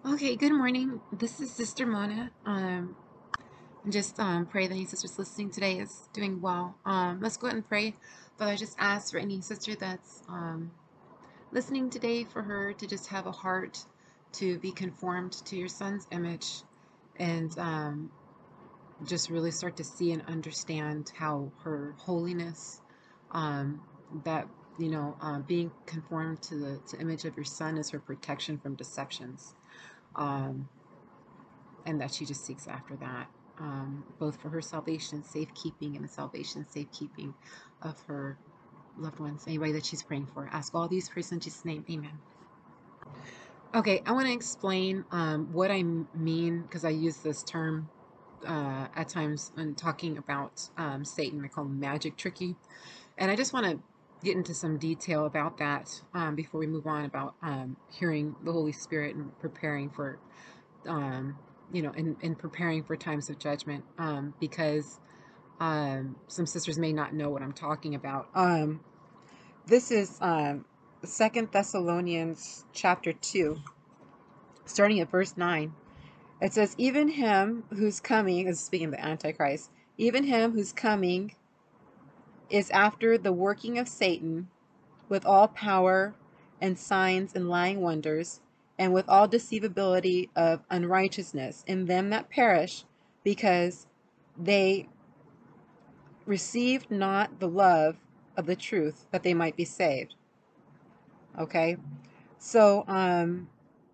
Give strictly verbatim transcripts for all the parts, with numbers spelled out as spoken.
Okay, good morning. This is Sister Mona. Um, just um, pray that any sister's listening today is doing well. Um, let's go ahead and pray. Father, I just ask for any sister that's um, listening today for her to just have a heart to be conformed to your son's image and um, just really start to see and understand how her holiness, um, that, you know, uh, being conformed to the to image of your son is her protection from deceptions. Um, and that she just seeks after that, um, both for her salvation, safekeeping, and the salvation, safekeeping of her loved ones, anybody that she's praying for. Ask all these prayers in Jesus' name. Amen. Okay, I want to explain um, what I mean because I use this term uh, at times when talking about um, Satan. I call him magic tricky. And I just want to get into some detail about that um, before we move on about um, hearing the Holy Spirit and preparing for um, you know, in, in preparing for times of judgment, um, because um, some sisters may not know what I'm talking about. Um, this is um, Second Thessalonians chapter two, starting at verse nine. It says, "Even him who's coming," is speaking of the Antichrist, "even him who's coming is after the working of Satan with all power and signs and lying wonders, and with all deceivability of unrighteousness in them that perish, because they received not the love of the truth, that they might be saved." Okay, so um,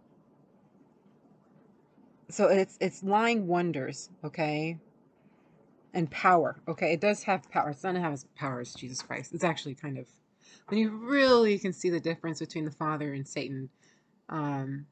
so it's it's lying wonders, okay, and power. Okay, it does have power. It's not have as power as Jesus Christ. It's actually kind of, when you really can see the difference between the Father and Satan. Um,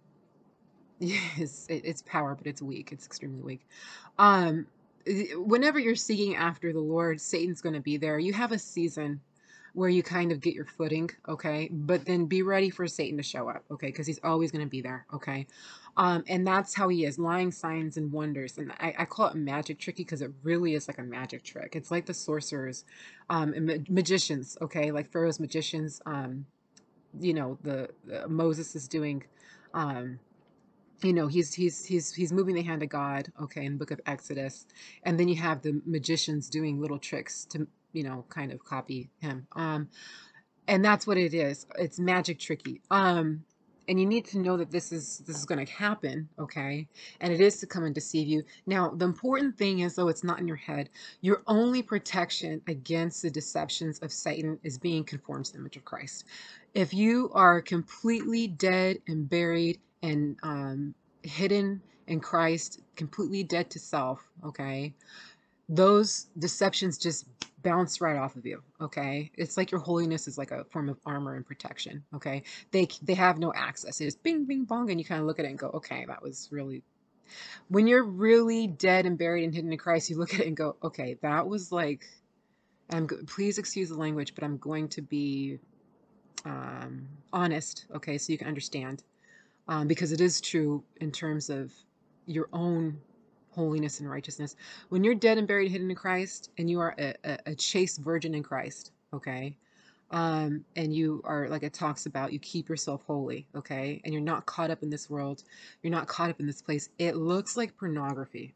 Yes, it, it's power, but it's weak. It's extremely weak. Um, Whenever you're seeking after the Lord, Satan's going to be there. You have a season where you kind of get your footing, okay? But then be ready for Satan to show up, okay? Because he's always going to be there, okay? Um, and that's how he is, lying signs and wonders. And I, I call it magic tricky because it really is like a magic trick. It's like the sorcerers um, and ma- magicians, okay? Like Pharaoh's magicians, um, you know, the, the Moses is doing. Um, you know, he's he's he's he's moving the hand of God, okay, in the book of Exodus. And then you have the magicians doing little tricks to, you know, kind of copy him. Um and that's what it is. It's magic tricky. Um and you need to know that this is this is going to happen, okay? And it is to come and deceive you. Now, the important thing is, though, it's not in your head. Your only protection against the deceptions of Satan is being conformed to the image of Christ. If you are completely dead and buried and um, hidden in Christ, completely dead to self, okay, those deceptions just bounce right off of you, okay? It's like your holiness is like a form of armor and protection, okay? They they have no access. It is bing, bing, bong, and you kind of look at it and go, okay, that was really. When you're really dead and buried and hidden in Christ, you look at it and go, okay, that was like. I'm please excuse the language, but I'm going to be um, honest, okay, so you can understand, um, because it is true in terms of your own holiness and righteousness. When you're dead and buried, hidden in Christ, and you are a, a, a chaste virgin in Christ, okay, um, and you are, like it talks about, you keep yourself holy, okay, and you're not caught up in this world, you're not caught up in this place. It looks like pornography.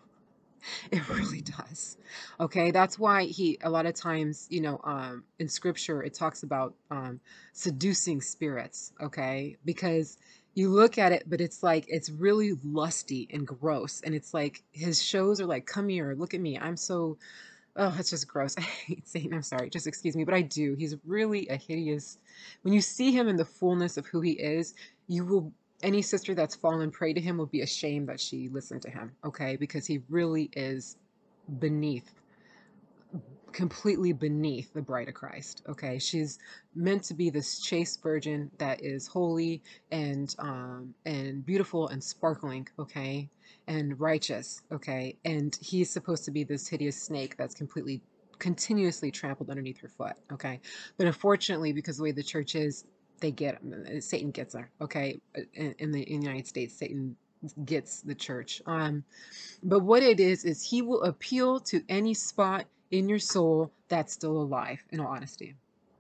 It really does. Okay, that's why he a lot of times, you know, um, in scripture it talks about um, seducing spirits. Okay, because you look at it, but it's like it's really lusty and gross, and it's like his shows are like, "Come here, look at me. I'm so." Oh, it's just gross. I hate Satan. I'm sorry. Just excuse me, but I do. He's really a hideous. When you see him in the fullness of who he is, you will. Any sister that's fallen prey to him will be ashamed that she listened to him. Okay, because he really is beneath, completely beneath the bride of Christ. Okay, she's meant to be this chaste virgin that is holy and um and beautiful and sparkling, okay, and righteous, okay, and he's supposed to be this hideous snake that's completely continuously trampled underneath her foot, okay. But unfortunately, because of the way the church is, they get Satan gets her, okay. In, in the in the United States, Satan gets the church. Um but what it is, is he will appeal to any spot in your soul that's still alive, in all honesty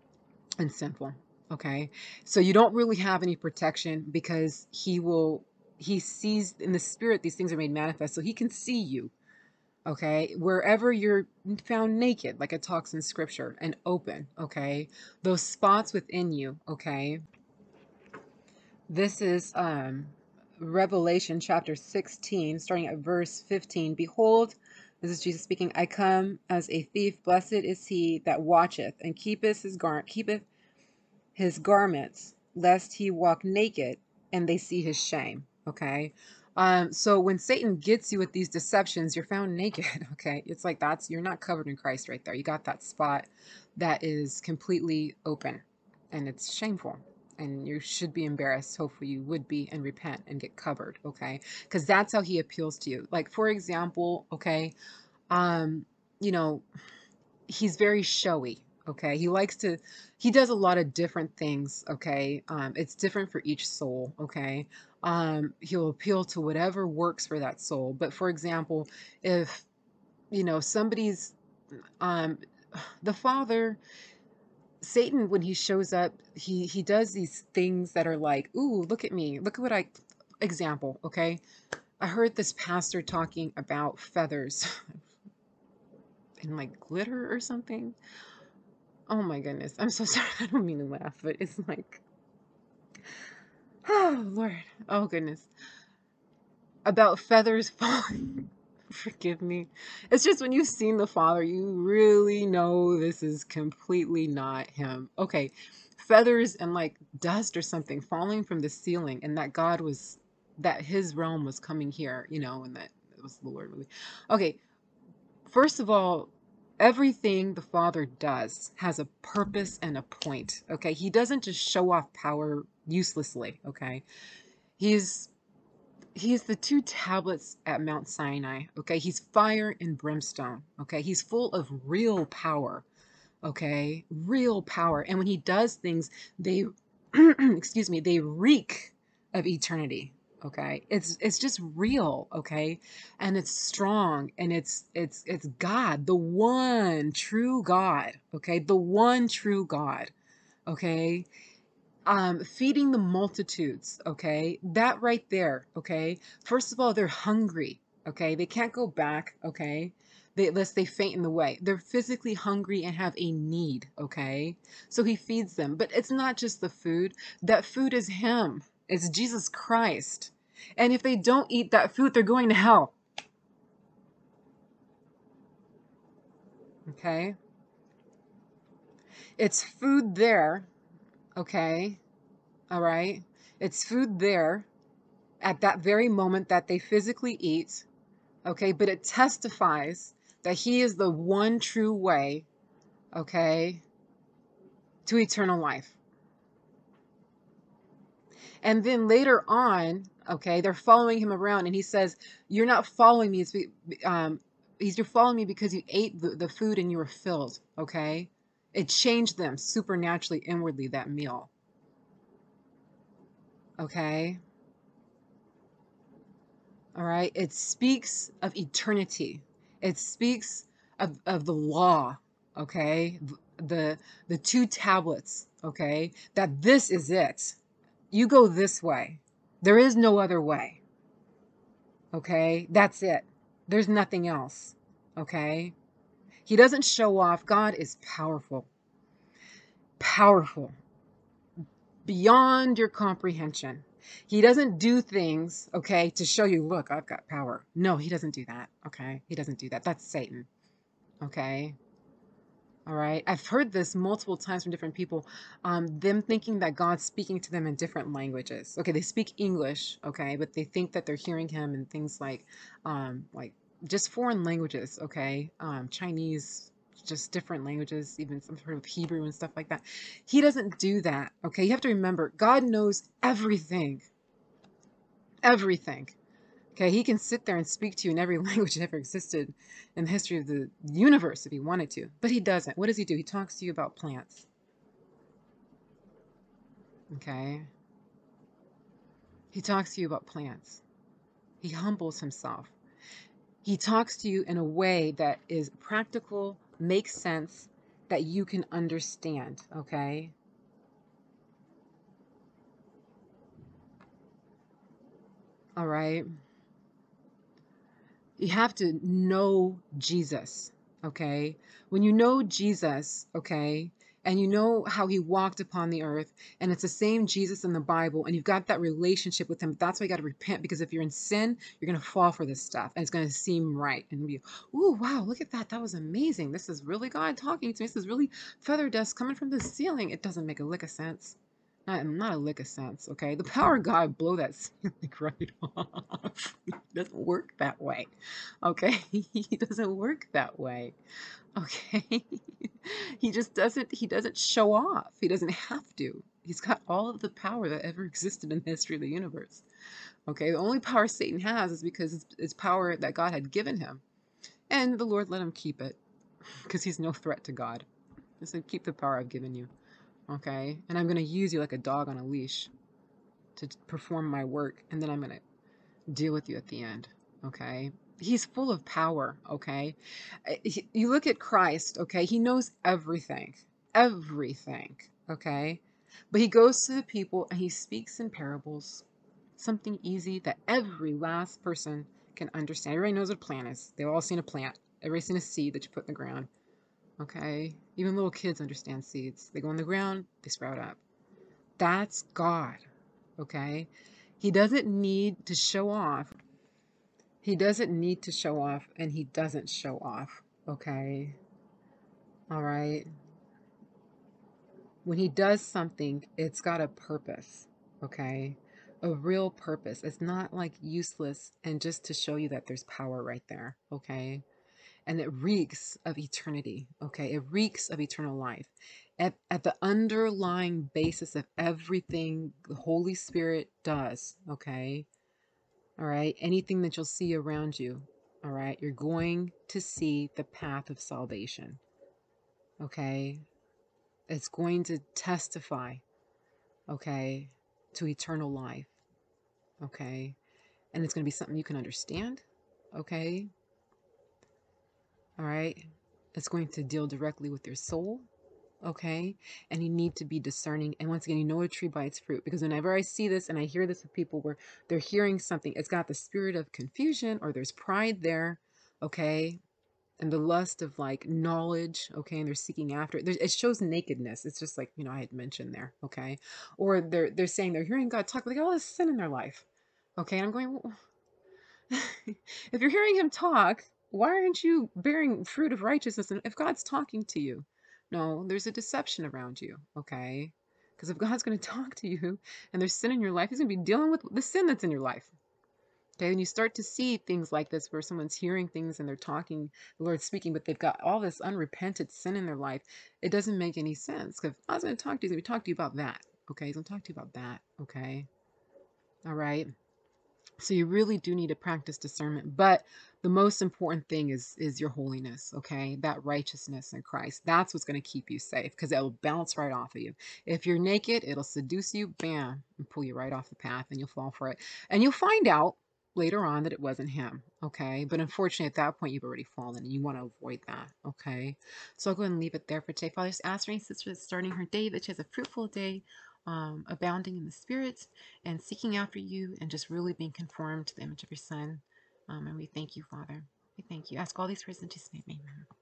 and simple. Okay. So you don't really have any protection because he will. he sees in the spirit, these things are made manifest, so he can see you. Okay, wherever you're found naked, like it talks in scripture, and open, okay, those spots within you, okay. This is um Revelation chapter sixteen, starting at verse fifteen. Behold, this is Jesus speaking, I come as a thief. Blessed is he that watcheth and keepeth his gar keepeth his garments, lest he walk naked and they see his shame. Okay. Um, so when Satan gets you with these deceptions, you're found naked. Okay. It's like that's, you're not covered in Christ right there. You got that spot that is completely open and it's shameful. And you should be embarrassed. Hopefully you would be, and repent and get covered. Okay. Because that's how he appeals to you. Like, for example, okay, um, you know, he's very showy. Okay. He likes to, he does a lot of different things. Okay. Um, it's different for each soul. Okay. Um, he'll appeal to whatever works for that soul. But for example, if, you know, somebody's, um, the father, Satan, when he shows up, he, he does these things that are like, ooh, look at me. Look at what I, example. Okay. I heard this pastor talking about feathers and like glitter or something. Oh my goodness. I'm so sorry. I don't mean to laugh, but it's like, oh Lord. Oh goodness. About feathers falling. Forgive me. It's just when you've seen the Father, you really know this is completely not him. Okay. Feathers and like dust or something falling from the ceiling, and that God was, that his realm was coming here, you know, and that it was the Lord really. Okay. First of all, everything the Father does has a purpose and a point. Okay. He doesn't just show off power uselessly. Okay. He's he's the two tablets at Mount Sinai. Okay. He's fire and brimstone. Okay. He's full of real power. Okay. Real power. And when he does things, they excuse me, they reek of eternity. Okay. It's it's just real, okay? And it's strong, and it's it's it's God, the one true God, okay? The one true God, okay? Um feeding the multitudes, okay? That right there, okay? First of all, they're hungry, okay? They can't go back, okay? They, unless they faint in the way. They're physically hungry and have a need, okay? So he feeds them. But it's not just the food. That food is him. It's Jesus Christ. And if they don't eat that food, they're going to hell. Okay? It's food there, okay? All right? It's food there at that very moment that they physically eat, okay? But it testifies that he is the one true way, okay, to eternal life. And then later on, okay, they're following him around, and he says, you're not following me. It's, um, he's, you're following me because you ate the, the food and you were filled, okay? It changed them supernaturally, inwardly, that meal. Okay? All right? It speaks of eternity. It speaks of, of the law, okay? The, the two tablets, okay? That this is it. You go this way. There is no other way. Okay? That's it. There's nothing else. Okay? He doesn't show off. God is powerful. Powerful. Beyond your comprehension. He doesn't do things, okay, to show you, look, I've got power. No, he doesn't do that. Okay? He doesn't do that. That's Satan. Okay? All right. I've heard this multiple times from different people, um, them thinking that God's speaking to them in different languages. Okay, they speak English, okay, but they think that they're hearing him in things like, um, like just foreign languages, okay, um, Chinese, just different languages, even some sort of Hebrew and stuff like that. He doesn't do that, okay? You have to remember, God knows everything, everything. Okay, he can sit there and speak to you in every language that ever existed in the history of the universe if he wanted to, but he doesn't. What does he do? He talks to you about plants. Okay, he talks to you about plants. He humbles himself. He talks to you in a way that is practical, makes sense, that you can understand. Okay, All right. You have to know Jesus, okay? When you know Jesus, okay, and you know how he walked upon the earth, and it's the same Jesus in the Bible, and you've got that relationship with him, that's why you got to repent, because if you're in sin, you're going to fall for this stuff, and it's going to seem right, and be, ooh, wow, look at that, that was amazing. This is really God talking to me. This is really feather dust coming from the ceiling. It doesn't make a lick of sense. Not, not a lick of sense, okay? The power of God blow that ceiling right off. It doesn't work that way, okay? He doesn't work that way, okay? He just doesn't, he doesn't show off. He doesn't have to. He's got all of the power that ever existed in the history of the universe, okay? The only power Satan has is because it's, it's power that God had given him. And the Lord let him keep it because he's no threat to God. He said, keep the power I've given you, okay? And I'm going to use you like a dog on a leash to perform my work, and then I'm going to deal with you at the end, okay? He's full of power, okay? You look at Christ, okay? He knows everything, everything, okay? But he goes to the people and he speaks in parables, something easy that every last person can understand. Everybody knows what a plant is. They've all seen a plant. Everybody's seen a seed that you put in the ground, okay? Even little kids understand seeds. They go in the ground, they sprout up. That's God, okay? He doesn't need to show off. He doesn't need to show off, and he doesn't show off, okay? All right? When he does something, it's got a purpose, okay? A real purpose. It's not like useless and just to show you that there's power right there, okay? And it reeks of eternity, okay? It reeks of eternal life. At, at the underlying basis of everything the Holy Spirit does, okay? All right? Anything that you'll see around you, all right? You're going to see the path of salvation, okay? It's going to testify, okay, to eternal life, okay? And it's going to be something you can understand, okay? All right? It's going to deal directly with your soul, okay? And you need to be discerning. And once again, you know a tree by its fruit, because whenever I see this and I hear this with people where they're hearing something, it's got the spirit of confusion or there's pride there, okay? And the lust of like knowledge, okay, and they're seeking after it. There's, it shows nakedness. It's just like, you know, I had mentioned there, okay? Or they're they're saying they're hearing God talk, but they got all this sin in their life, okay? And I'm going, well, if you're hearing him talk, why aren't you bearing fruit of righteousness? And if God's talking to you, no, there's a deception around you, okay? Because if God's going to talk to you and there's sin in your life, he's going to be dealing with the sin that's in your life. Okay, when you start to see things like this where someone's hearing things and they're talking, the Lord's speaking, but they've got all this unrepented sin in their life, it doesn't make any sense. Because God's going to talk to you, he's going to talk to you about that. Okay, he's going to talk to you about that. Okay, all right. So you really do need to practice discernment, but the most important thing is is your holiness, okay? That righteousness in Christ. That's what's going to keep you safe, because it'll bounce right off of you. If you're naked, it'll seduce you, bam, and pull you right off the path, and you'll fall for it. And you'll find out later on that it wasn't him, okay? But unfortunately, at that point, you've already fallen, and you want to avoid that, okay? So I'll go ahead and leave it there for today. Father, just ask for any sister that's starting her day that she has a fruitful day, um, abounding in the Spirit, and seeking after you, and just really being conformed to the image of your Son. Um, and we thank you, Father. We thank you. Ask all these prayers in Jesus' name. Amen.